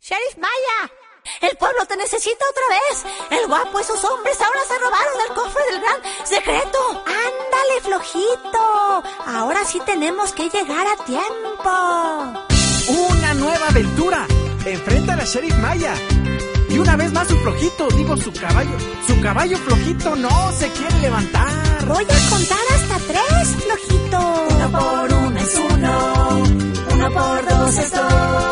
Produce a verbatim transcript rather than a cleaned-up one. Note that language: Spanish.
Sheriff Maya, el pueblo te necesita otra vez. El guapo y sus hombres ahora se robaron el cofre del gran secreto. Ándale, flojito. Ahora sí tenemos que llegar a tiempo. ¡Una nueva aventura! Enfrenta a la Sheriff Maya. Y una vez más su flojito, digo su caballo. Su caballo flojito no se quiere levantar. Voy a contar hasta tres, flojito. Uno por uno es uno, uno por dos es dos.